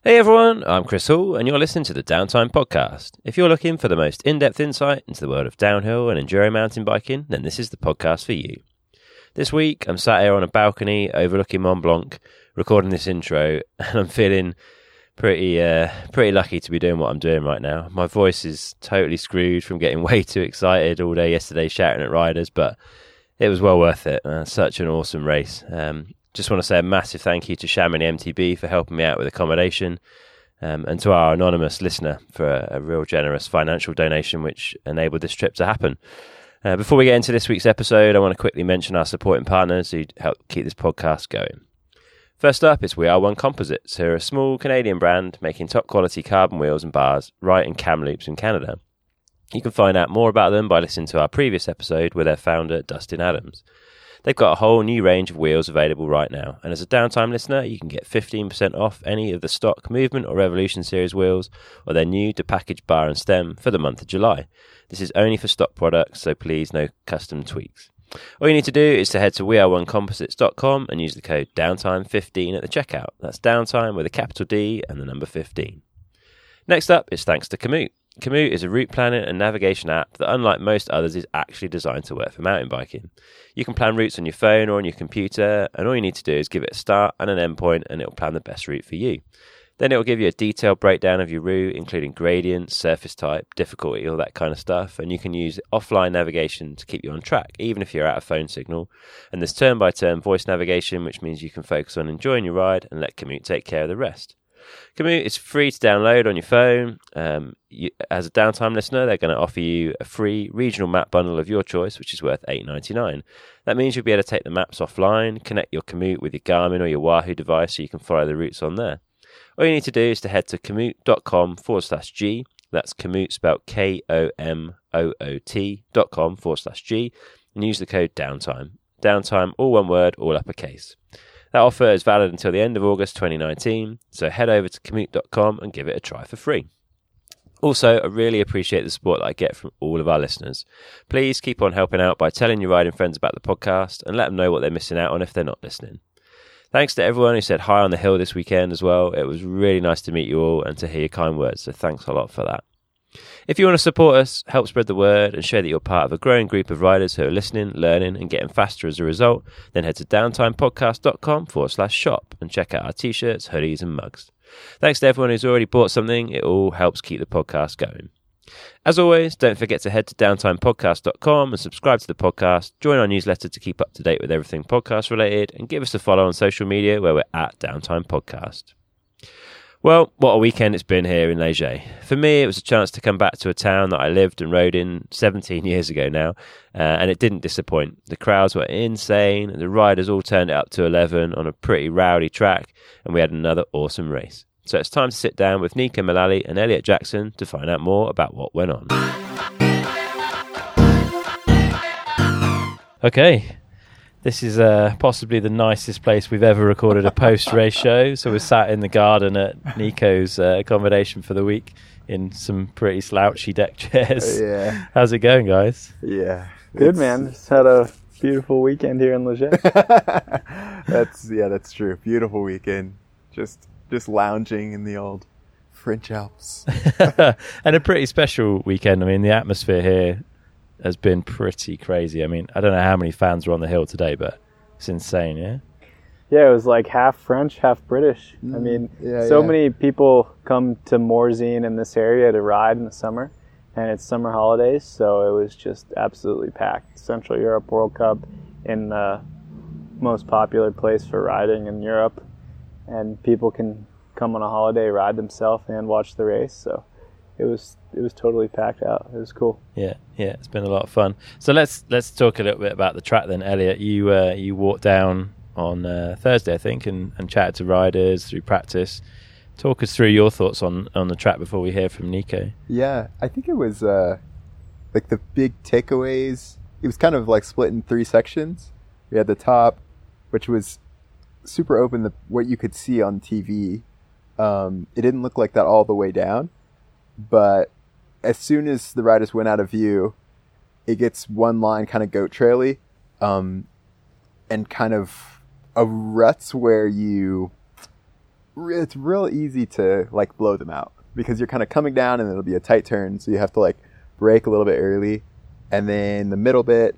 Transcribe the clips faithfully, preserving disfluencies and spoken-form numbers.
Hey everyone, I'm Chris Hall and you're listening to the Downtime Podcast. If you're looking for the most in-depth insight into the world of downhill and enduro mountain biking, then this is the podcast for you. This week, I'm sat here on a balcony overlooking Mont Blanc, recording this intro, and I'm feeling pretty uh, pretty lucky to be doing what I'm doing right now. My voice is totally screwed from getting way too excited all day yesterday shouting at riders, but it was well worth it. Uh, such an awesome race. Um, Just want to say a massive thank you to Chamonix M T B for helping me out with accommodation, um, and to our anonymous listener for a, a real generous financial donation which enabled this trip to happen. Uh, before we get into this week's episode, I want to quickly mention our supporting partners who help keep this podcast going. First up is We Are One Composites, who are a small Canadian brand making top quality carbon wheels and bars right in Kamloops in Canada. You can find out more about them by listening to our previous episode with their founder, Dustin Adams. They've got a whole new range of wheels available right now, and as a Downtime listener, you can get fifteen percent off any of the stock Movement or Revolution series wheels or their new to-package bar and stem for the month of July. This is only for stock products, so please no custom tweaks. All you need to do is to head to we are one composites dot com and use the code downtime fifteen at the checkout. That's downtime with a capital D and the number fifteen. Next up is thanks to Komoot. Komoot is a route planning and navigation app that, unlike most others, is actually designed to work for mountain biking. You can plan routes on your phone or on your computer, and all you need to do is give it a start and an endpoint, and it will plan the best route for you. Then it will give you a detailed breakdown of your route, including gradients, surface type, difficulty, all that kind of stuff, and you can use offline navigation to keep you on track, even if you're out of phone signal. And there's turn-by-turn voice navigation, which means you can focus on enjoying your ride and let Komoot take care of the rest. Komoot is free to download on your phone. Um, you, as a Downtime listener, they're going to offer you a free regional map bundle of your choice, which is worth eight dollars and ninety-nine cents. That means you'll be able to take the maps offline, connect your Komoot with your Garmin or your Wahoo device so you can follow the routes on there. All you need to do is to head to komoot.com forward slash G. That's Komoot spelled K O M O O T dot com forward slash G and use the code Downtime. Downtime, all one word, all uppercase. That offer is valid until the end of August twenty nineteen, so head over to komoot dot com and give it a try for free. Also, I really appreciate the support that I get from all of our listeners. Please keep on helping out by telling your riding friends about the podcast and let them know what they're missing out on if they're not listening. Thanks to everyone who said hi on the hill this weekend as well. It was really nice to meet you all and to hear your kind words, so thanks a lot for that. If you want to support us, help spread the word and show that you're part of a growing group of riders who are listening, learning and getting faster as a result, then head to downtimepodcast.com forward slash shop and check out our t-shirts, hoodies and mugs. Thanks to everyone who's already bought something. It all helps keep the podcast going. As always, don't forget to head to downtimepodcast dot com and subscribe to the podcast, join our newsletter to keep up to date with everything podcast related, and give us a follow on social media where we're at Downtime Podcast. Well, what a weekend it's been here in Léger. For me, it was a chance to come back to a town that I lived and rode in seventeen years ago now, uh, and it didn't disappoint. The crowds were insane, and the riders all turned it up to eleven on a pretty rowdy track, and we had another awesome race. So it's time to sit down with Nico Mullally and Elliot Jackson to find out more about what went on. Okay. This is uh, possibly the nicest place we've ever recorded a post-race show. So we're sat in the garden at Nico's uh, accommodation for the week in some pretty slouchy deck chairs. Uh, yeah. How's it going, guys? Yeah. Good, man. Just had a beautiful weekend here in Léger. that's yeah, that's true. Beautiful weekend. Just just lounging in the old French Alps. And a pretty special weekend. I mean, the atmosphere here has been pretty crazy. I mean, I don't know how many fans were on the hill today, but it's insane, yeah? Yeah, it was like half French, half British. Mm, I mean, yeah, so yeah. many people come to Morzine in this area to ride in the summer, and it's summer holidays, so it was just absolutely packed. Central Europe World Cup in the most popular place for riding in Europe, and people can come on a holiday, ride themselves, and watch the race, so it was it was totally packed out. It was cool. Yeah, yeah, it's been a lot of fun. So let's let's talk a little bit about the track then, Elliot. You uh, you walked down on uh, Thursday, I think, and, and chatted to riders through practice. Talk us through your thoughts on, on the track before we hear from Nico. Yeah, I think it was uh, like the big takeaways. It was kind of like split in three sections. We had the top, which was super open, the, what you could see on T V. Um, it didn't look like that all the way down, but as soon as the riders went out of view, it gets one line kind of goat traily, um, and kind of a ruts where you re- it's real easy to like blow them out because you're kind of coming down and it'll be a tight turn, so you have to like brake a little bit early, and then the middle bit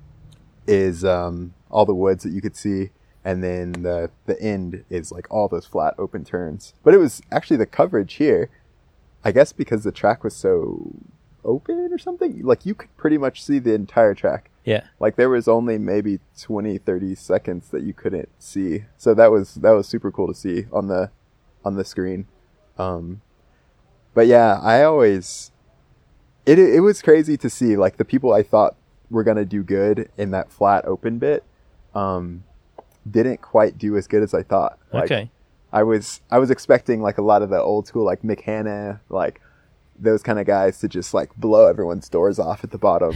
is um, all the woods that you could see, and then the the end is like all those flat open turns. But it was actually the coverage here, I guess because the track was so open or something, like you could pretty much see the entire track. Yeah. Like there was only maybe twenty, thirty seconds that you couldn't see. So that was that was super cool to see on the on the screen. Um but yeah, I always it it was crazy to see like the people I thought were going to do good in that flat open bit um didn't quite do as good as I thought. Like, okay. I was I was expecting like a lot of the old school like Mick Hanna, like those kind of guys to just like blow everyone's doors off at the bottom,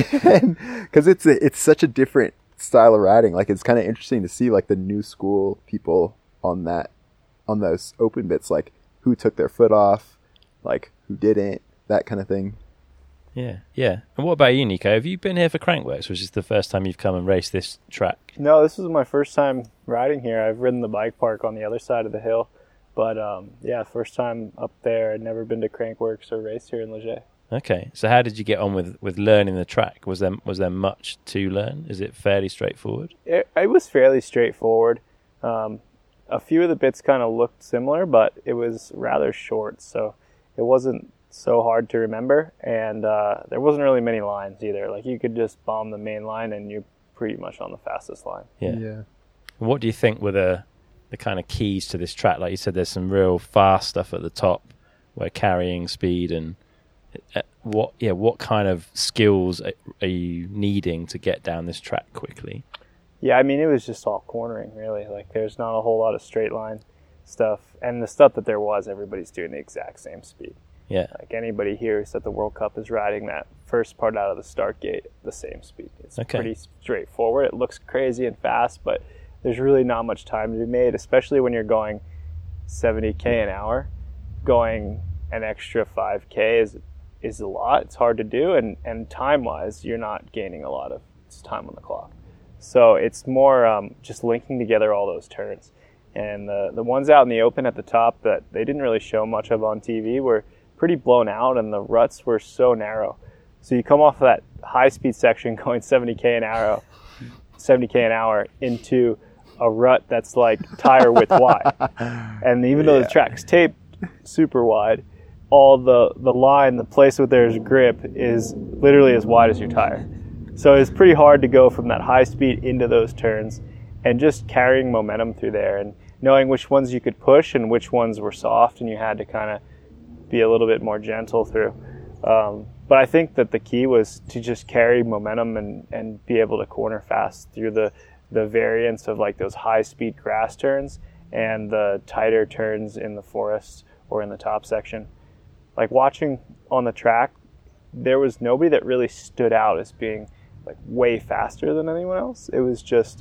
because it's a, it's such a different style of riding. Like it's kind of interesting to see like the new school people on that on those open bits, like who took their foot off, like who didn't, that kind of thing. Yeah, yeah. And what about you, Nico? Have you been here for Crankworx, or is this the first time you've come and raced this track? No, this was my first time riding here. I've ridden the bike park on the other side of the hill. But, um, yeah, first time up there. I'd never been to Crankworx or raced here in Leger. Okay. So how did you get on with, with learning the track? Was there was there much to learn? Is it fairly straightforward? It, it was fairly straightforward. Um, a few of the bits kind of looked similar, but it was rather short, so it wasn't so hard to remember. And uh, there wasn't really many lines either. Like, you could just bomb the main line, and you're pretty much on the fastest line. Yeah. Yeah. What do you think were the... the kind of keys to this track? Like you said, there's some real fast stuff at the top where carrying speed and uh, what yeah what kind of skills are, are you needing to get down this track quickly? Yeah, I mean, it was just all cornering, really. Like, there's not a whole lot of straight line stuff, and the stuff that there was, everybody's doing the exact same speed. Yeah. Like, anybody here who's at the World Cup is riding that first part out of the start gate the same speed. It's Okay. pretty straightforward. It looks crazy and fast, but there's really not much time to be made, especially when you're going seventy K an hour. Going an extra five K is is a lot. It's hard to do, and, and time-wise, you're not gaining a lot of time on the clock. So it's more um, just linking together all those turns. And the, the ones out in the open at the top that they didn't really show much of on T V were pretty blown out, and the ruts were so narrow. So you come off of that high-speed section going seventy K an hour, seventy K an hour into a rut that's like tire width wide, and even though Yeah. the track's taped super wide, all the the line, the place where there's grip, is literally as wide as your tire. So it's pretty hard to go from that high speed into those turns, and just carrying momentum through there, and knowing which ones you could push and which ones were soft, and you had to kind of be a little bit more gentle through. Um, but I think that the key was to just carry momentum and, and be able to corner fast through the the variance of like those high speed grass turns and the tighter turns in the forest or in the top section. Like, watching on the track, there was nobody that really stood out as being like way faster than anyone else. It was just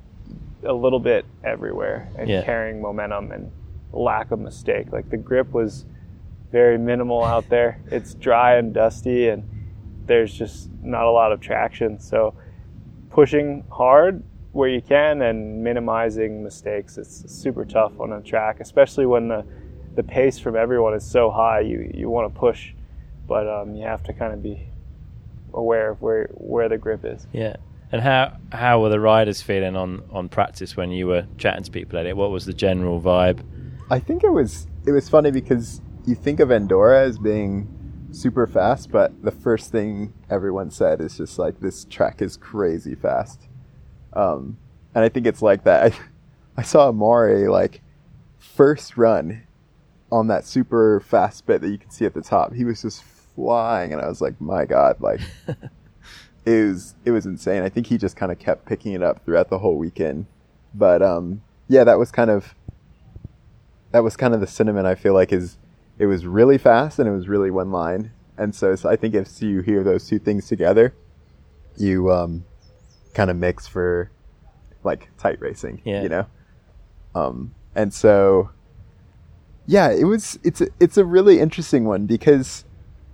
a little bit everywhere, and Yeah. carrying momentum and lack of mistake. Like, the grip was very minimal out there. It's dry and dusty, and there's just not a lot of traction. So pushing hard where you can and minimizing mistakes, it's super tough on a track, especially when the the pace from everyone is so high. You you want to push, but um, you have to kind of be aware of where where the grip is. Yeah. And how how were the riders feeling on, on practice when you were chatting to people at it? What was the general vibe? I think it was it was funny because you think of Andorra as being super fast, but the first thing everyone said is just like, this track is crazy fast. Um, and I think it's like that. I, I saw Amore, like, first run on that super fast bit that you can see at the top. He was just flying, and I was like, my God, like, it was, it was insane. I think he just kind of kept picking it up throughout the whole weekend. But, um, yeah, that was kind of, that was kind of the sentiment, I feel like, is it was really fast and it was really one line. And so, so I think if you hear those two things together, you, um, kind of mix for like tight racing, Yeah. you know? Um, and so, yeah, it was, it's a, it's a really interesting one because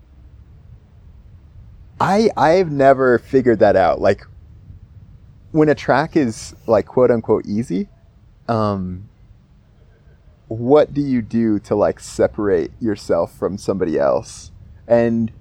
I, I've never figured that out. Like, when a track is like quote unquote easy, um, what do you do to like separate yourself from somebody else? And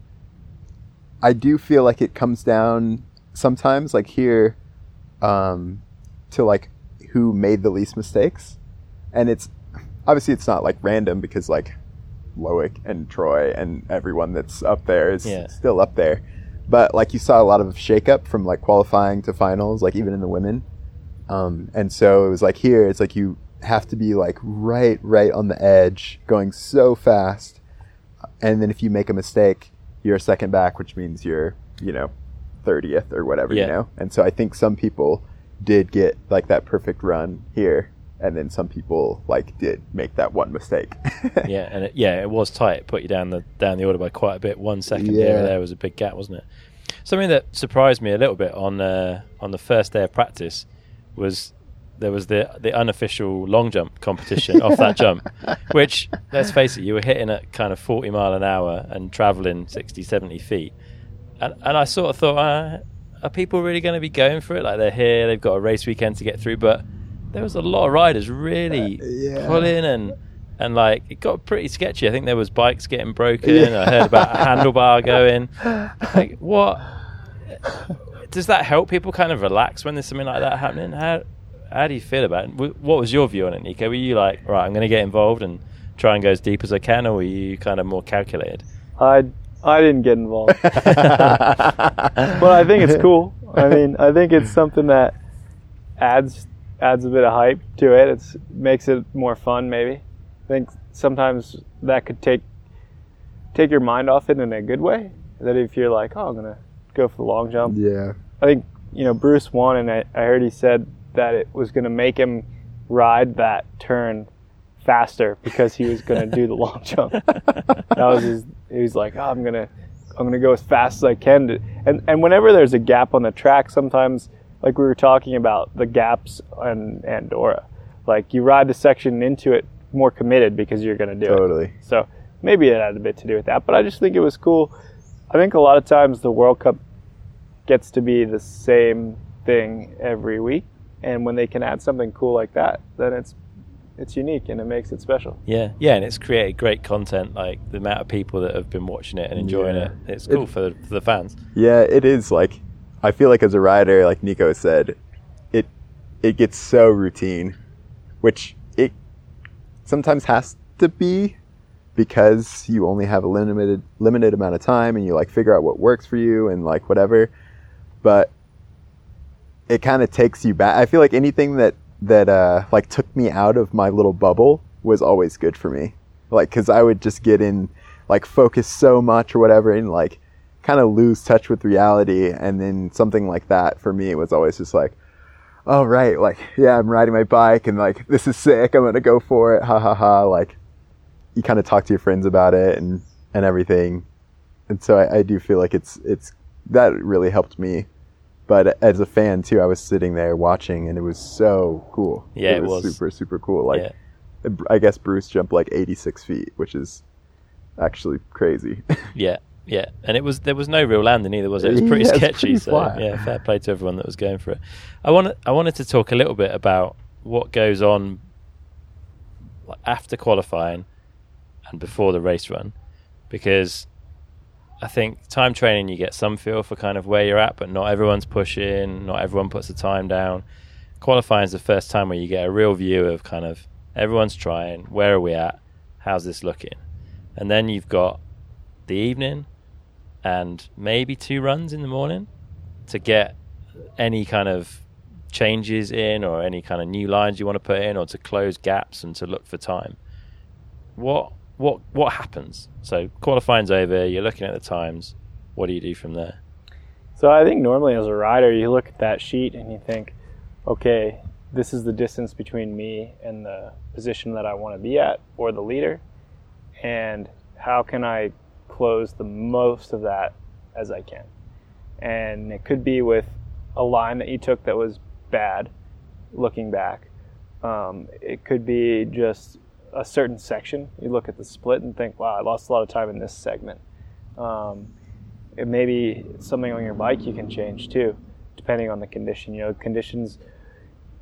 I do feel like it comes down sometimes, like here, um, to like who made the least mistakes. And it's obviously it's not like random because like Loic and Troy and everyone that's up there is yeah. still up there. But like you saw a lot of shakeup from like qualifying to finals, like even in the women. Um, and so it was like here, it's like you have to be like right, right on the edge, going so fast. And then if you make a mistake, you're a second back, which means you're, you know, thirtieth or whatever, yeah. you know? And so I think some people did get like that perfect run here. And then some people like did make that one mistake. yeah, and it, yeah, it was tight. It put you down the down the order by quite a bit. One second yeah. here or there was a big gap, wasn't it? Something that surprised me a little bit on uh, on the first day of practice was there was the the unofficial long jump competition off that jump, which, let's face it, you were hitting at kind of forty mile an hour and traveling sixty, seventy feet. And, and I sort of thought, uh, are people really going to be going for it? Like they're here, they've got a race weekend to get through, but there was a lot of riders really uh, yeah. pulling and and like it got pretty sketchy. I think there was bikes getting broken. Yeah. I heard about a handlebar going. Like, what does that help people kind of relax when there's something like that happening? How how do you feel about it? What was your view on it, Nico? Were you like, right, I'm going to get involved and try and go as deep as I can, or were you kind of more calculated? I I didn't get involved, but I think it's cool. I mean, I think it's something that adds. adds a bit of hype to it. It makes it more fun, maybe. I think sometimes that could take take your mind off it in a good way. That if you're like, oh, I'm going to go for the long jump. Yeah. I think, you know, Bruce won, and I, I heard he said that it was going to make him ride that turn faster because he was going to do the long jump. That was his, he was like, oh, I'm going to I'm going to go as fast as I can. To, and, and whenever there's a gap on the track, sometimes, like we were talking about, the gaps on Andorra, like you ride the section into it more committed because you're going to do totally. it. Totally. So maybe it had a bit to do with that. But I just think it was cool. I think a lot of times the World Cup gets to be the same thing every week. And when they can add something cool like that, then it's it's unique and it makes it special. Yeah, yeah, and it's created great content. Like the amount of people that have been watching it and enjoying yeah. it, it's cool it, for, for the fans. Yeah, it is. Like, I feel like as a rider, like Nico said, it it gets so routine, which it sometimes has to be because you only have a limited limited amount of time and you like figure out what works for you and like whatever. But it kind of takes you back. I feel like anything that that uh, like took me out of my little bubble was always good for me. Like, because I would just get in, like, focus so much or whatever and like kind of lose touch with reality. And then something like that for me was always just like, oh, right, like, yeah, I'm riding my bike and like, this is sick. I'm going to go for it. Ha ha ha. Like, you kind of talk to your friends about it and, and everything. And so I, I do feel like it's, it's, that really helped me. But as a fan too, I was sitting there watching, and it was so cool. Yeah, it was, it was. super, super cool. Like, yeah. I guess Bruce jumped like eighty-six feet, which is actually crazy. yeah, yeah, and it was there was no real landing either, was it? It was pretty yeah, sketchy. Pretty so flat. yeah, fair play to everyone that was going for it. I wanted I wanted to talk a little bit about what goes on after qualifying and before the race run, because I think time training, you get some feel for kind of where you're at, but not everyone's pushing, not everyone puts the time down. Qualifying is the first time where you get a real view of kind of everyone's trying, where are we at, how's this looking? And then you've got the evening and maybe two runs in the morning to get any kind of changes in or any kind of new lines you want to put in or to close gaps and to look for time. What What what happens? So qualifying's over, you're looking at the times. What do you do from there? So I think normally as a rider, you look at that sheet and you think, okay, this is the distance between me and the position that I want to be at or the leader. And how can I close the most of that as I can? And it could be with a line that you took that was bad, looking back. Um, it could be just a certain section. You look at the split and think, wow, I lost a lot of time in this segment. Um, it may be something on your bike you can change too, depending on the condition. You know, conditions,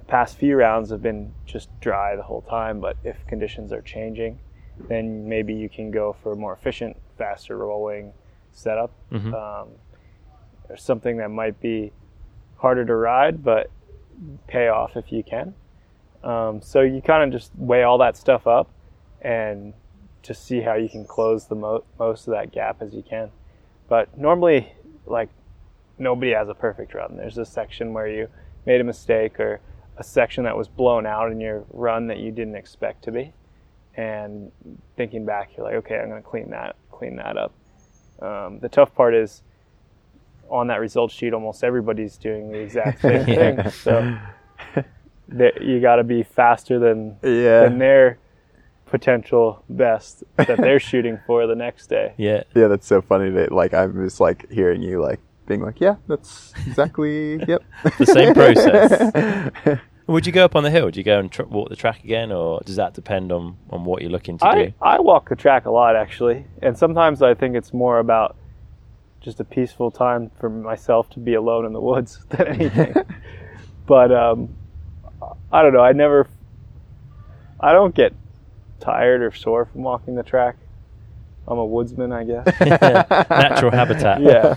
past few rounds have been just dry the whole time, but if conditions are changing, then maybe you can go for a more efficient, faster rolling setup. Mm-hmm. Um, or something that might be harder to ride, but pay off if you can. Um, so you kind of just weigh all that stuff up and just see how you can close the mo- most of that gap as you can. But normally, like, nobody has a perfect run. There's a section where you made a mistake, or a section that was blown out in your run that you didn't expect to be. And thinking back, you're like, okay, I'm going to clean that, clean that up. Um, the tough part is, on that result sheet, almost everybody's doing the exact same Yeah. thing. So that you got to be faster than Yeah. than their potential best that they're shooting for the next day. Yeah. Yeah, that's so funny that, like, I'm just, like, hearing you, like, being like, yeah, that's exactly, yep. The same process. Would you go up on the hill? Would you go and tr- walk the track again, or does that depend on, on what you're looking to I, do? I walk the track a lot, actually. And sometimes I think it's more about just a peaceful time for myself to be alone in the woods than anything. But um, I don't know. I never, I don't get tired or sore from walking the track. I'm a woodsman, I guess. Natural habitat. Yeah.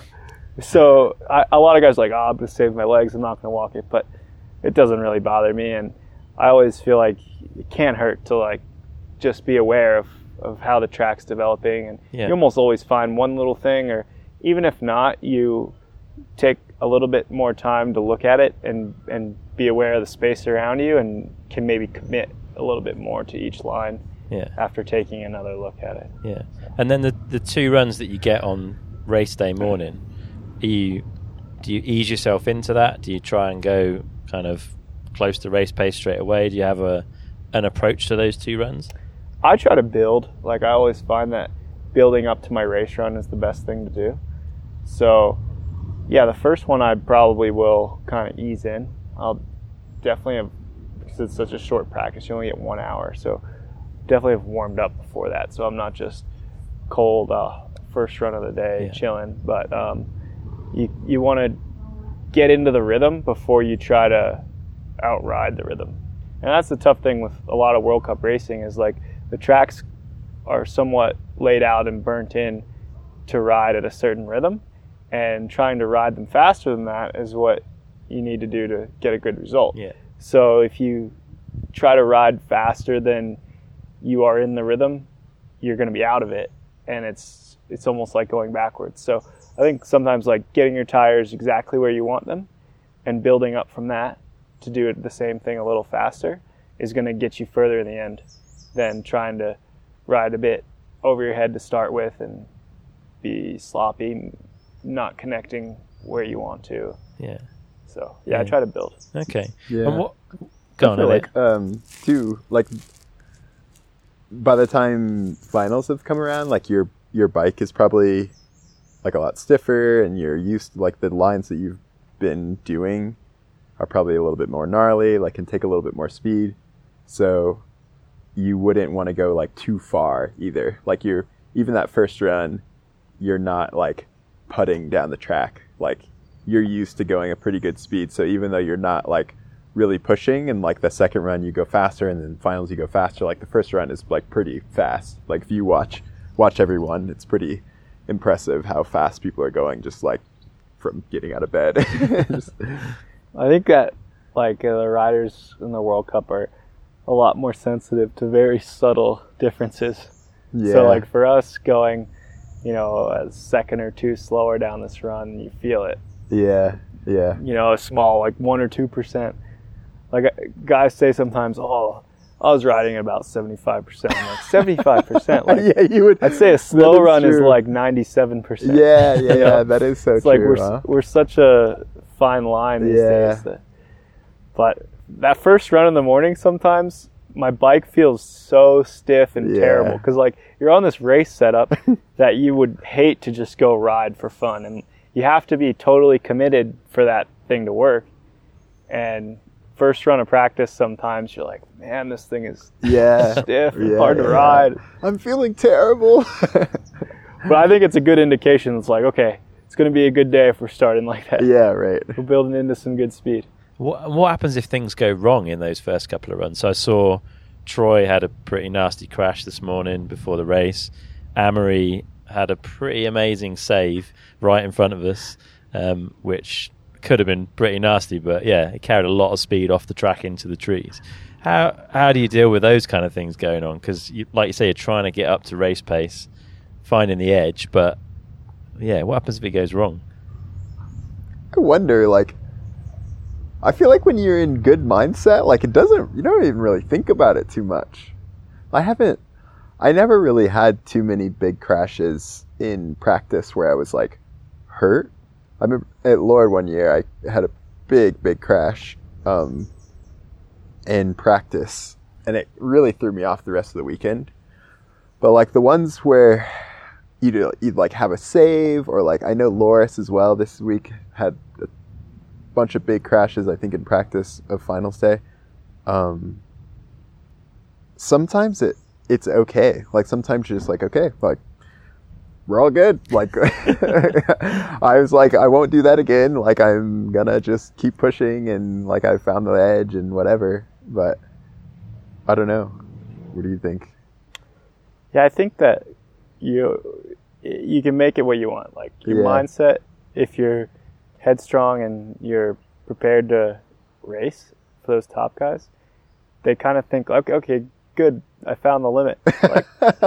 So I, a lot of guys are like, oh, I'm going to save my legs. I'm not going to walk it. But it doesn't really bother me. And I always feel like it can't hurt to, like, just be aware of, of how the track's developing. And Yeah. you almost always find one little thing, or even if not, you take a little bit more time to look at it and, and be aware of the space around you, and can maybe commit a little bit more to each line Yeah. after taking another look at it. Yeah. And then the the two runs that you get on race day morning, are you do you ease yourself into that? Do you try and go kind of close to race pace straight away? Do you have a an approach to those two runs? I try to build. Like, I always find that building up to my race run is the best thing to do. So, yeah, the first one I probably will kind of ease in. I'll definitely have, because it's such a short practice, you only get one hour. So, definitely have warmed up before that. So, I'm not just cold, uh, first run of the day, Yeah. chilling. But um, you, you want to get into the rhythm before you try to outride the rhythm. And that's the tough thing with a lot of World Cup racing, is like the tracks are somewhat laid out and burnt in to ride at a certain rhythm, and trying to ride them faster than that is what you need to do to get a good result. Yeah. So if you try to ride faster than you are in the rhythm, you're going to be out of it, and it's it's almost like going backwards. So I think sometimes, like, getting your tires exactly where you want them and building up from that to do it the same thing a little faster is going to get you further in the end than trying to ride a bit over your head to start with and be sloppy, not connecting where you want to. Yeah. So yeah, Yeah. I try to build. Okay. Yeah. And what? Go I on, feel Elliot. like, um, too, like, by the time finals have come around, like, your your bike is probably, like, a lot stiffer, and you're used to, like, the lines that you've been doing are probably a little bit more gnarly, like, can take a little bit more speed. So you wouldn't want to go, like, too far either. Like, you're, even that first run, you're not, like, putting down the track. Like, you're used to going a pretty good speed. So even though you're not, like, really pushing, and, like, the second run you go faster, and then finals you go faster, like, the first run is, like, pretty fast. Like, if you watch watch everyone, it's pretty impressive how fast people are going, just, like, from getting out of bed. Just- I think that, like, uh, the riders in the World Cup are a lot more sensitive to very subtle differences. yeah. So, like, for us going, you know, a second or two slower down this run, you feel it. yeah, yeah, You know, a small, like, one or two percent. Like, uh, guys say sometimes, oh, I was riding at about seventy-five percent. I'm like, seventy-five percent? Like, yeah, you would. I'd say a slow is run is true. like ninety-seven percent. Yeah, yeah, You know? yeah, that is so It's true. like we're huh? we're such a fine line these Yeah. days. That, but that first run in the morning, sometimes my bike feels so stiff and Yeah. terrible, because, like, you're on this race setup that you would hate to just go ride for fun, and you have to be totally committed for that thing to work. And first run of practice, sometimes you're like, man, this thing is Yeah, stiff and yeah, hard to yeah. ride. I'm feeling terrible. But I think it's a good indication. It's like, okay, it's going to be a good day if we're starting like that. Yeah, right. We're building into some good speed. What, what happens if things go wrong in those first couple of runs? So I saw Troy had a pretty nasty crash this morning before the race. Amory had a pretty amazing save right in front of us, um, which could have been pretty nasty, but yeah, it carried a lot of speed off the track into the trees. How how do you deal with those kind of things going on? Because, you, like you say, you're trying to get up to race pace, finding the edge, but yeah, what happens if it goes wrong? I wonder, like, I feel like when you're in good mindset, like it doesn't, you don't even really think about it too much. I haven't, I never really had too many big crashes in practice where I was like hurt. I remember at Lord one year, I had a big, big crash um, in practice, and it really threw me off the rest of the weekend. But like the ones where you'd, you'd like have a save, or like I know Loris as well this week had a bunch of big crashes, I think, in practice of finals day. Um, sometimes it it's okay. Like sometimes you're just like, okay, like we're all good. Like I was like, I won't do that again. Like I'm gonna just keep pushing, and like I found the edge and whatever. But I don't know. What do you think? Yeah, I think that you you can make it what you want. Like your Yeah. mindset, if you're headstrong and you're prepared to race for those top guys, they kind of think, okay, okay, good, I found the limit. Like,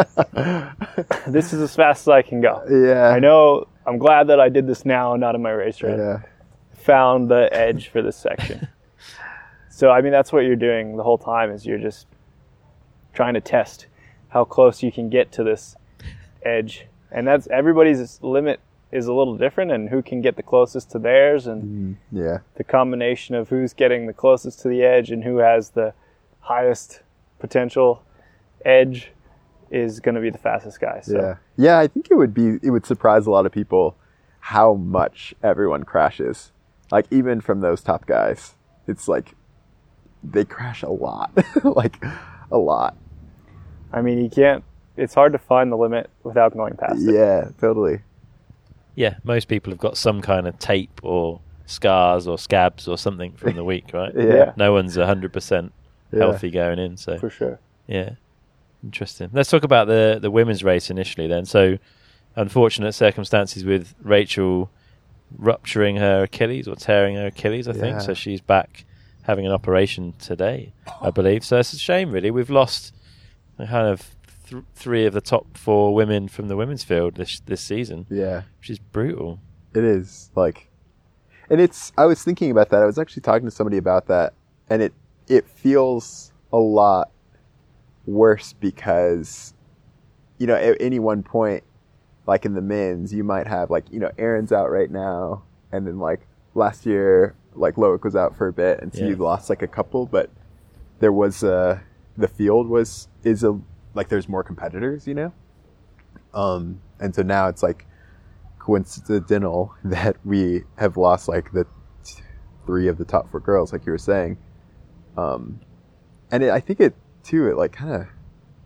this is as fast as I can go. Yeah. I know, I'm glad that I did this now and not in my race run. Yeah. Found the edge for this section. So, I mean, that's what you're doing the whole time, is you're just trying to test how close you can get to this edge. And that's, everybody's limit is a little different, and who can get the closest to theirs, and Mm, yeah. the combination of who's getting the closest to the edge and who has the highest potential edge is going to be the fastest guy. So. Yeah. Yeah, I think it would be, it would surprise a lot of people how much everyone crashes. Like even from those top guys, it's like they crash a lot. Like a lot. I mean, you can't, it's hard to find the limit without going past it. Yeah, totally. Yeah, most people have got some kind of tape or scars or scabs or something from the week, right? Yeah. No one's one hundred percent Yeah. healthy going in, so For sure. yeah, interesting. Let's talk about the the women's race initially then. So, unfortunate circumstances with Rachel rupturing her Achilles or tearing her Achilles, I think. Yeah. So she's back having an operation today, I believe. So it's a shame, really. We've lost a kind of th- three of the top four women from the women's field this this season, Yeah. which is brutal. It is, like, and it's, I was thinking about that. I was actually talking to somebody about that, and it, it feels a lot worse because, you know, at any one point, like in the men's, you might have like, you know, Aaron's out right now, and then like last year, like Loic was out for a bit, and so Yeah. you lost like a couple, but there was, uh, the field was, is a, like there's more competitors, you know? Um, and so now it's like coincidental that we have lost like the t- three of the top four girls, like you were saying. Um, and it, I think it too, it like kind of,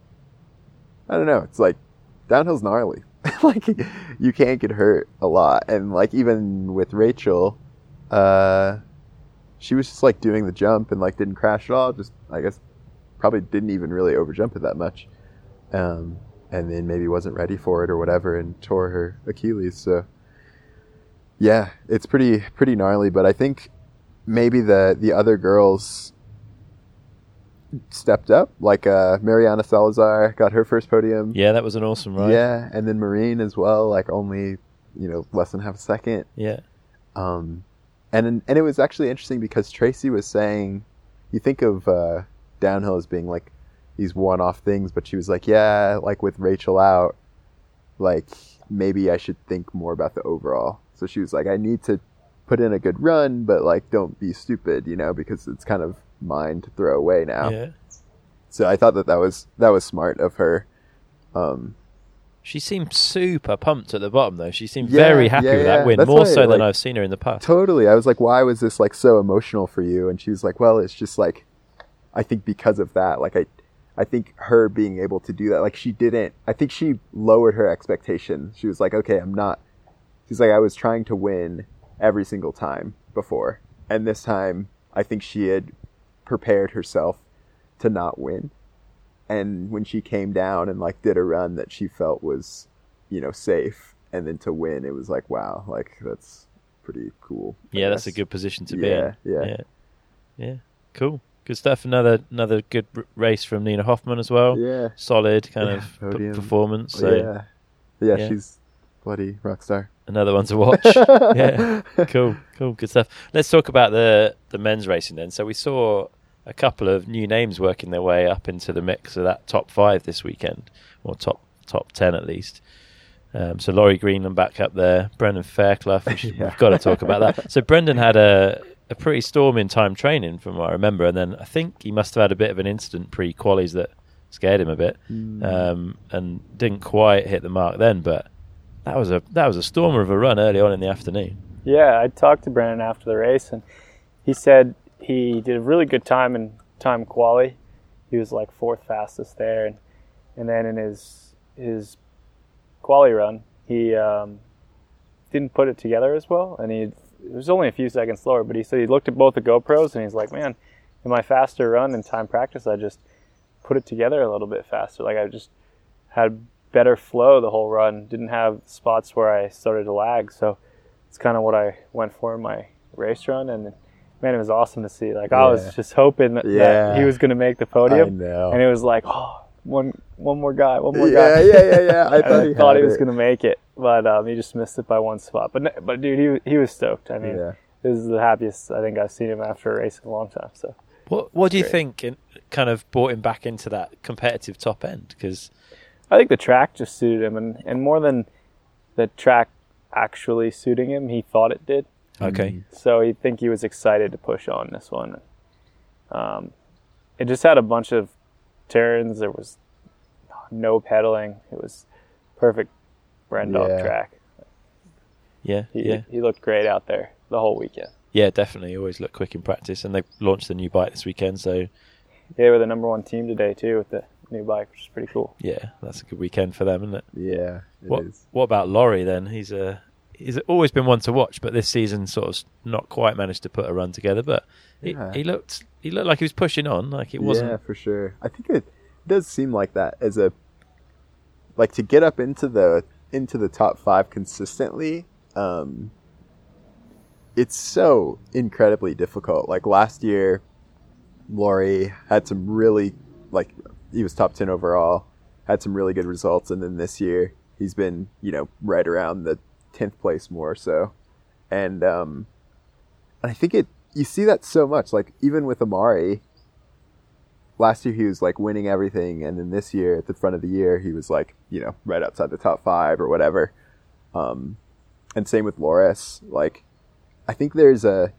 I don't know, it's like downhill's gnarly. Like you can't get hurt a lot. And like even with Rachel, uh, she was just like doing the jump and like didn't crash at all. Just, I guess, probably didn't even really overjump it that much. Um, and then maybe wasn't ready for it or whatever and tore her Achilles. So yeah, it's pretty, pretty gnarly, but I think maybe the, the other girls stepped up, like, uh, Mariana Salazar got her first podium. Yeah, that was an awesome ride. Yeah. And then Marine as well, like only, you know, less than half a second. Yeah. Um, and, and it was actually interesting because Tracy was saying, you think of, uh, downhill as being like these one-off things, but she was like, yeah, like with Rachel out, like maybe I should think more about the overall. So she was like, I need to put in a good run, but like don't be stupid, you know, because it's kind of mine to throw away now. Yeah. So I thought that that was that was smart of her. Um, She seemed super pumped at the bottom, though. She seemed Yeah, very happy yeah, with yeah. that win, That's more why, so than like, I've seen her in the past. Totally. I was like, why was this like so emotional for you? And she was like, well, it's just like, I think because of that, like I, I think her being able to do that, like she didn't, I think she lowered her expectations. She was like, okay, I'm not, she's like, I was trying to win every single time before. And this time I think she had prepared herself to not win. And when she came down and like did a run that she felt was, you know, safe, and then to win, it was like, wow, like that's pretty cool. I Yeah, that's guess. a good position to Yeah, be in. yeah. yeah, yeah, cool, good stuff. Another another good r- race from Nina Hoffman as well. Yeah. Solid kind Yeah, of p- podium. performance. So yeah. yeah, yeah. she's bloody rock star. another one to watch. Yeah, cool, cool, good stuff. Let's talk about the the men's racing then. So we saw a couple of new names working their way up into the mix of that top five this weekend, or top top ten at least. Um, so Laurie Greenland back up there, Brendan Fairclough. We should, Yeah. We've got to talk about that. So Brendan had a, a pretty storming time training, from what I remember, and then I think he must have had a bit of an incident pre-qualies that scared him a bit, Mm. um, and didn't quite hit the mark then. But that was a that was a stormer of a run early on in the afternoon. Yeah, I talked to Brendan after the race, and he said he did a really good time in time quali. He was like fourth fastest there, and and then in his his quali run, he um, didn't put it together as well, and he it was only a few seconds slower. But he said he looked at both the GoPros, and he's like, "Man, in my faster run in time practice, I just put it together a little bit faster. Like I just had better flow the whole run. Didn't have spots where I started to lag. So it's kind of what I went for in my race run, and man, it was awesome to see. Like I Yeah. was just hoping that, Yeah. that he was going to make the I podium, know. and it was like, oh, one one more guy, one more yeah, guy. yeah, yeah, yeah. I And thought he, thought had he was it. going to make it, but um, he just missed it by one spot. But n- but dude, he he was stoked. I mean, Yeah. this is the happiest I think I've seen him after a race in a long time. So What what do you Great. think in, kind of brought him back into that competitive top end? Because I think the track just suited him, and, and more than the track actually suiting him, he thought it did. okay, So I think he was excited to push on this one. Um, it just had a bunch of turns. There was no pedaling. It was perfect Brendog Yeah. track. yeah, He, yeah, he looked great out there the whole weekend. yeah, definitely. Always look quick in practice, and they launched the new bike this weekend. So They were the number one team today too with the new bike, which is pretty cool. yeah, that's a good weekend for them, isn't it? Yeah, it What is. what about Laurie then? He's a he's always been one to watch, but this season sort of not quite managed to put a run together. But he, Yeah. he looked he looked like he was pushing on, like it wasn't. Yeah, for sure. I think it does seem like that as a like to get up into the into the top five consistently. Um, it's so incredibly difficult. Like last year, Laurie had some really like he was top ten overall, had some really good results, and then this year he's been you know right around the tenth place more so, and um, and I think it you see that so much. Like even with Amari. Last year he was like winning everything, and then this year at the front of the year he was like you know right outside the top five or whatever. Um, and same with Loris. Like I think there's a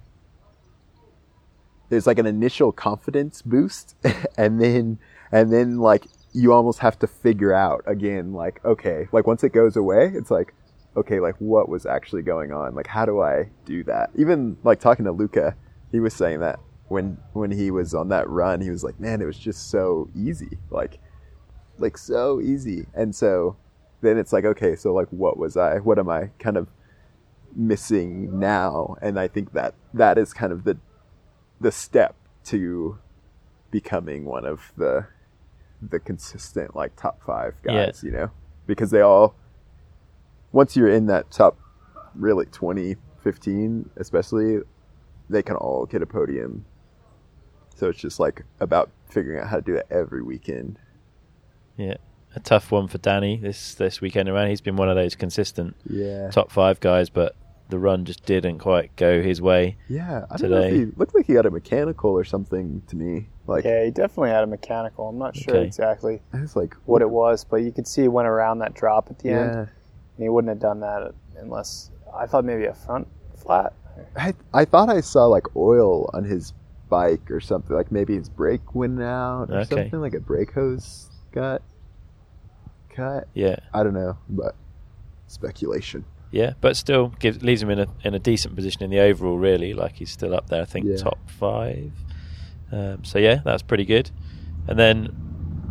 there's like an initial confidence boost, and then and then like you almost have to figure out again like okay like once it goes away it's like okay like what was actually going on, like how do I do that? Even like talking to Luca, he was saying that. When when he was on that run, he was like, "Man, it was just so easy, like, like so easy." And so then it's like, okay, so like, what was I? What am I kind of missing now? And I think that that is kind of the the step to becoming one of the the consistent like top five guys, Yeah. you know, because they all once you're in that top really twenty, fifteen, especially, they can all get a podium. So it's just like about figuring out how to do it every weekend. Yeah, a tough one for Danny this this weekend around. He's been one of those consistent Yeah. top five guys, but the run just didn't quite go his way. Yeah. I don't know if Today. he looked like he got a mechanical or something to me. Like, Yeah, he definitely had a mechanical. I'm not sure Okay. exactly I was like, what it was, but you could see he went around that drop at the end, Yeah. and he wouldn't have done that unless I thought maybe a front flat. I, I thought I saw like oil on his bike or something. Like maybe his brake went out or Okay. something. Like a brake hose got cut. Yeah, I don't know, but speculation. yeah, but still gives leaves him in a in a decent position in the overall. Really, like he's still up there. I think Yeah. top five. Um, so yeah, that's pretty good. And then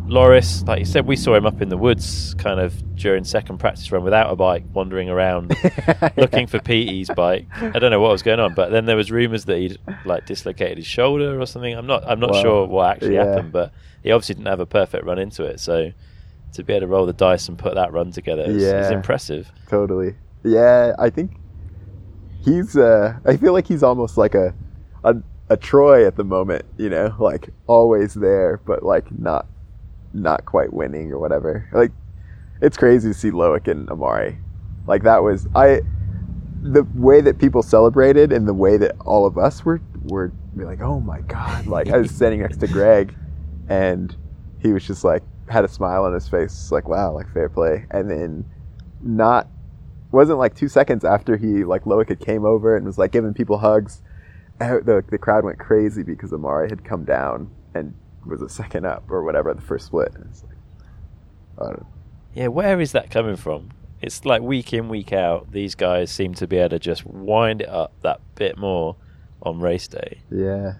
Loris, like you said, we saw him up in the woods kind of during second practice run without a bike, wandering around looking for Petey's bike. I don't know what was going on, but then there was rumours that he'd like dislocated his shoulder or something. I'm not I'm not Wow. sure what actually Yeah. happened, but he obviously didn't have a perfect run into it. So to be able to roll the dice and put that run together is, Yeah. is impressive. Totally. Yeah, I think he's. Uh, I feel like he's almost like a, a a Troy at the moment. You know, like always there, but like not not quite winning or whatever. Like it's crazy to see Loic and Amari. Like that was I. The way that people celebrated and the way that all of us were were like, oh my god! Like I was standing next to Greg, and he was just like had a smile on his face, like wow, like fair play. And then not wasn't like two seconds after he like Loic had came over and was like giving people hugs, the the crowd went crazy because Amari had come down and was a second up or whatever at the first split. And it's like, I don't know. Yeah, where is that coming from? It's like week in, week out, these guys seem to be able to just wind it up that bit more on race day. Yeah,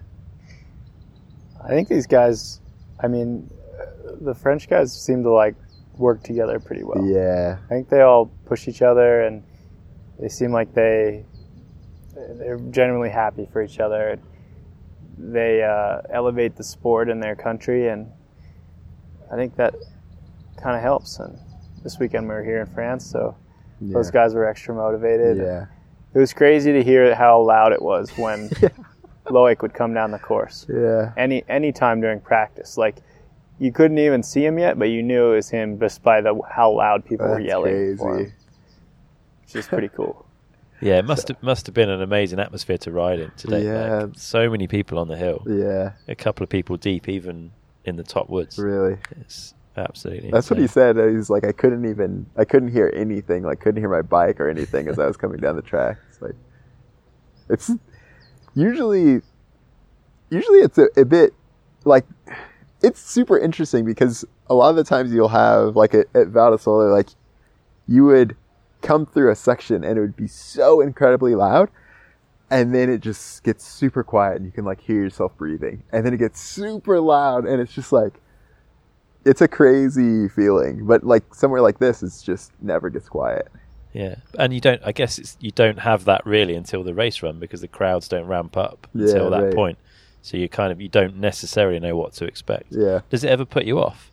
I think these guys, I mean, uh, the French guys seem to like work together pretty well. yeah, I think they all push each other, and they seem like they they're genuinely happy for each other. They uh, elevate the sport in their country, and I think that kind of helps. And this weekend we were here in France, so yeah. those guys were extra motivated. Yeah, It was crazy to hear how loud it was when yeah, Loic would come down the course. yeah. Any any time during practice, like you couldn't even see him yet, but you knew it was him just by the how loud people were That's yelling for him, crazy. which is pretty cool. Yeah, it must have, must have been an amazing atmosphere to ride in today. Yeah. Like, so many people on the hill. Yeah, A couple of people deep, even in the top woods. really. It's absolutely That's what he insane. said. He's like, I couldn't even, I couldn't hear anything. Like, couldn't hear my bike or anything as I was coming down the track. It's like, it's usually, usually it's a, a bit like, it's super interesting because a lot of the times you'll have like at, at Val di Sole, like you would come through a section and it would be so incredibly loud, and then it just gets super quiet and you can like hear yourself breathing, and then it gets super loud and it's just like, it's a crazy feeling. But like somewhere like this, it's just never gets quiet. Yeah, and you don't. I guess it's you don't have that really until the race run because the crowds don't ramp up Yeah, until that right. point. So you kind of you don't necessarily know what to expect. Yeah, Does it ever put you off?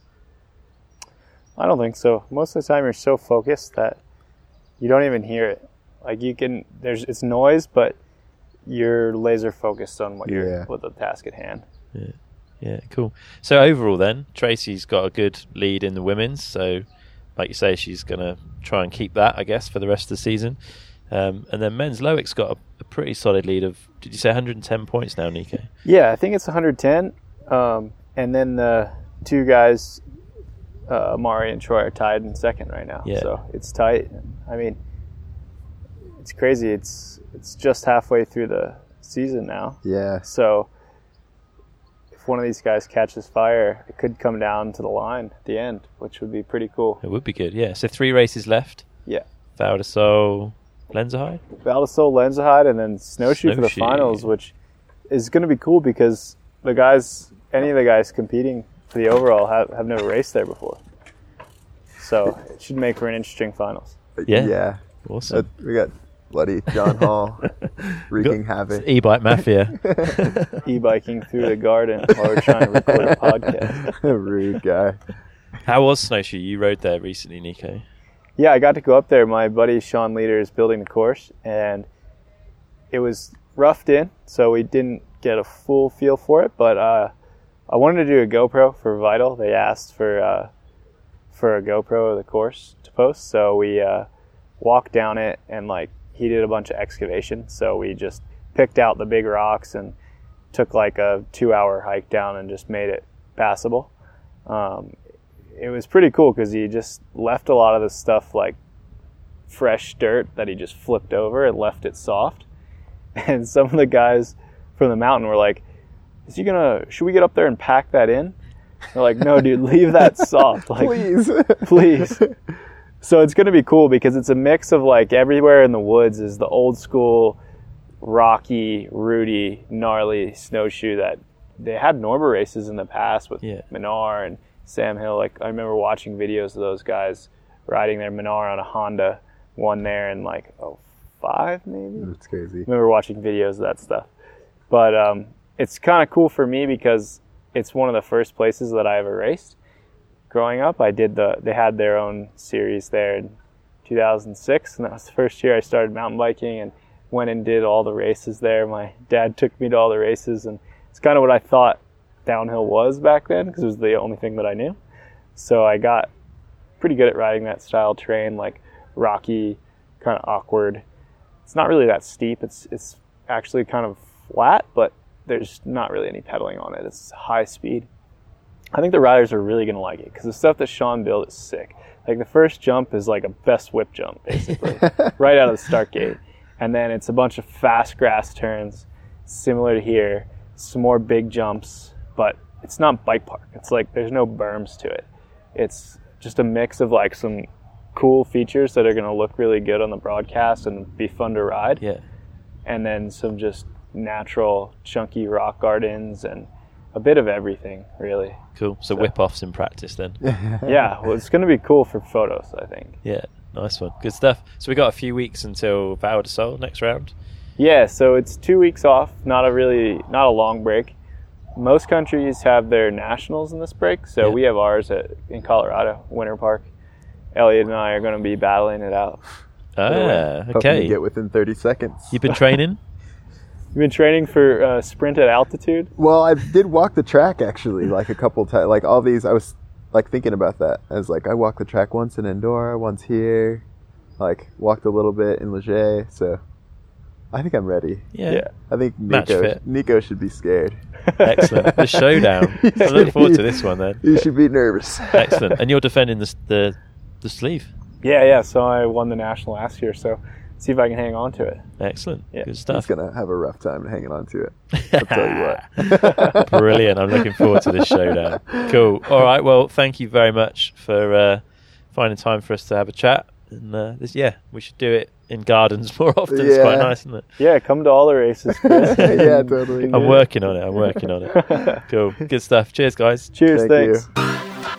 I don't think so. Most of the time, you're so focused that you don't even hear it. Like you can, there's it's noise, but you're laser focused on what you're Yeah. with the task at hand. Yeah, yeah, cool. So overall, then Tracy's got a good lead in the women's. So, like you say, she's gonna try and keep that, I guess, for the rest of the season. Um, and then men's Loic's got a, a pretty solid lead of, did you say one hundred ten points now, Nico? Yeah, I think it's one hundred ten. Um, and then the two guys, uh, Amari and Troy, are tied in second right now. Yeah. So it's tight. I mean, it's crazy. It's it's just halfway through the season now. yeah, So if one of these guys catches fire, it could come down to the line at the end, which would be pretty cool. It would be good, yeah. So three races left. Yeah. Val di Sole, Lenzerheide. Val di Sole, Lenzerheide, and then Snowshoe, for the Snowshoe. finals, which is going to be cool because the guys, any of the guys competing for the overall have, have never raced there before. So it should make for an interesting finals. Yeah. yeah. Awesome. Uh, we got bloody John Hall wreaking havoc. E-bike mafia. E-biking through the garden while we're trying to record a podcast. Rude guy. How was Snowshoe? You rode there recently, Nico. Yeah, I got to go up there. My buddy Sean Leader is building the course, and it was roughed in, so we didn't get a full feel for it. But uh, I wanted to do a GoPro for Vital. They asked for uh, for a GoPro of the course to post, so we uh, walked down it, and like he did a bunch of excavation. So we just picked out the big rocks and took like a two-hour hike down and just made it passable. Um, it was pretty cool because he just left a lot of the stuff like fresh dirt that he just flipped over and left it soft. And some of the guys from the mountain were like, is he gonna, should we get up there and pack that in? They're like, no, dude, leave that soft. Like, Please. please. So it's going to be cool because it's a mix of like everywhere in the woods is the old school, rocky, rooty, gnarly snowshoe that they had Norber races in the past with Yeah. Menard and Sam Hill. Like I remember watching videos of those guys riding their Menard on a Honda, won there in like oh five maybe. That's crazy. I remember watching videos of that stuff. But um, it's kind of cool for me because it's one of the first places that I ever raced. Growing up, I did the. They had their own series there in two thousand six, and that was the first year I started mountain biking and went and did all the races there. My dad took me to all the races, and it's kind of what I thought downhill was back then because it was the only thing that I knew. So I got pretty good at riding that style terrain, like rocky, kind of awkward. It's not really that steep. It's it's actually kind of flat, but there's not really any pedaling on it. It's high speed. I think the riders are really going to like it because the stuff that Sean built is sick. Like the first jump is like a best whip jump, basically, right out of the start gate. And then it's a bunch of fast grass turns, similar to here, some more big jumps, but it's not bike park. It's like there's no berms to it. It's just a mix of like some cool features that are going to look really good on the broadcast and be fun to ride. Yeah. And then some just natural chunky rock gardens and a bit of everything, really. Cool. So, so. whip-offs in practice then. Yeah, well, it's going to be cool for photos, I think. Yeah, nice one. Good stuff. So we got a few weeks until Val de Sol next round? Yeah, so it's two weeks off, not a really, not a long break. Most countries have their nationals in this break, so yeah. we have ours at, in Colorado, Winter Park. Elliot and I are going to be battling it out. Ah, Hoping okay. to get within thirty seconds. You've been training? You've been training for uh, sprint at altitude? Well, I did walk the track actually, like a couple times. Like all these, I was like thinking about that. I was like, I walked the track once in Andorra, once here. Like walked a little bit in Leger, so I think I'm ready. Yeah. yeah. I think Match Nico, fit. Nico should be scared. Excellent. The showdown. I'm looking forward to this one then. You should be nervous. Excellent. And you're defending the the, the sleeve. Yeah, yeah. So I won the national last year, so see if I can hang on to it. Excellent. Yeah. Good stuff. He's going to have a rough time hanging on to it. I'll tell you what. Brilliant. I'm looking forward to this showdown. Cool. All right. Well, thank you very much for uh, finding time for us to have a chat. And uh, this, yeah, we should do it in gardens more often. It's quite Yeah. nice, isn't it? Yeah, come to all the races, Chris. Yeah, totally. I'm working on it. I'm working on it. Cool. Good stuff. Cheers, guys. Cheers, Thank thanks. you.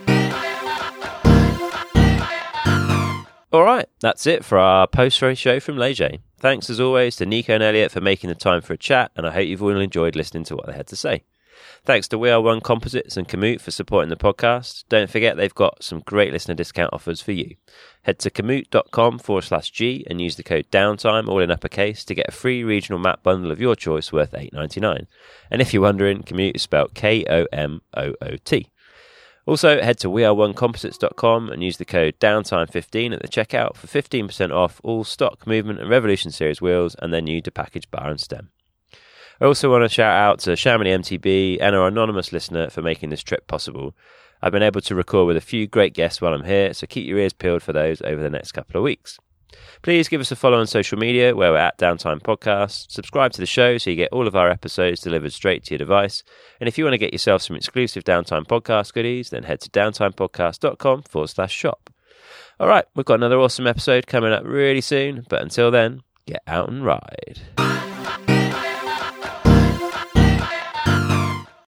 All right, that's it for our post-race show from Leger. Thanks as always to Nico and Elliot for making the time for a chat, and I hope you've all enjoyed listening to what they had to say. Thanks to We Are One Composites and Komoot for supporting the podcast. Don't forget they've got some great listener discount offers for you. Head to komoot.com forward slash G and use the code downtime, all in uppercase, to get a free regional map bundle of your choice worth eight dollars and ninety-nine cents. And if you're wondering, Komoot is spelled K O M O O T. Also, head to we are one composites dot com and use the code downtime fifteen at the checkout for fifteen percent off all stock, movement and Revolution Series wheels and their new depackaged bar and stem. I also want to shout out to Chamonix M T B and our anonymous listener for making this trip possible. I've been able to record with a few great guests while I'm here, so keep your ears peeled for those over the next couple of weeks. Please give us a follow on social media where we're at Downtime Podcast. Subscribe to the show so you get all of our episodes delivered straight to your device. And if you want to get yourself some exclusive Downtime Podcast goodies, then head to downtimepodcast.com forward slash shop. All right, we've got another awesome episode coming up really soon, but until then, get out and ride.